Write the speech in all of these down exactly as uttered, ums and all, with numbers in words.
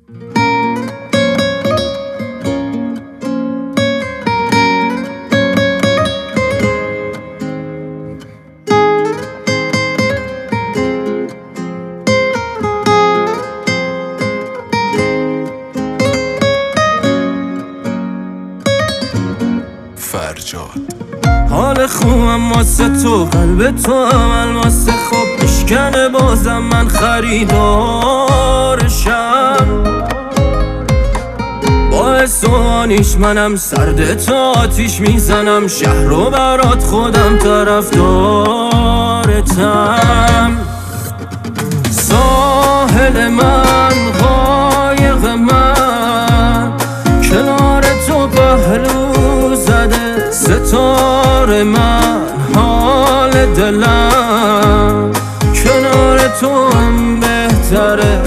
فرجاد حال خوبم واسه تو، قلب تو هم واسه خوب بشکنه، بازم من خریدارشم. با اسوانیش منم سرد تو آتیش میزنم، شهر رو برات خودم طرفدارتم. ساحل من، قایق من، کنار تو پهلو زده، ستاره من، حال دلم کنار تو هم بهتره.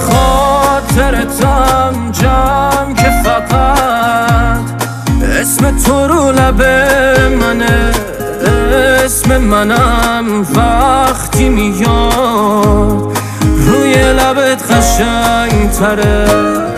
خاطرتم جمع که فقط اسم تو رو لب منه، اسم منم وقتی میاد روی لبت قشنگ تره.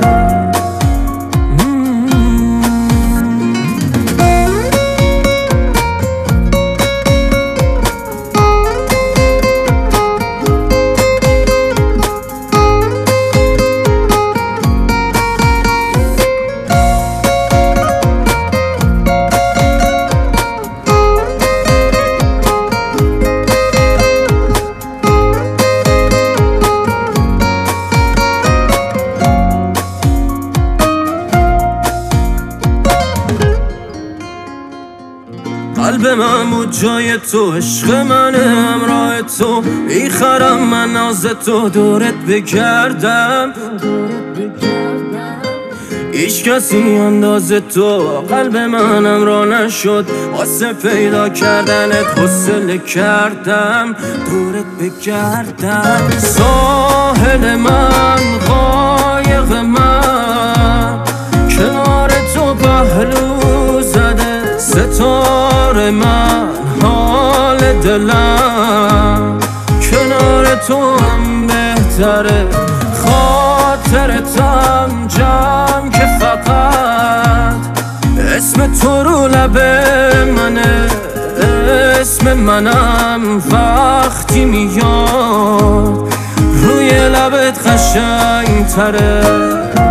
قلب من بود جای تو، عشق من همراه تو، میخرم من ناز تو، دورت بگردم. هیچ کسی انداز تو قلب منم را نشد، واسه پیدا کردنت حوصله کردم، دورت بگردم. ساحل من، قایق من، کنار تو پهلو زده، ستاره من، حال دلم کنار تو هم بهتره. خاطرتم جمع که فقط اسم تو رو لب منه، اسم منم وقتی میاد روی لبت قشنگ تره.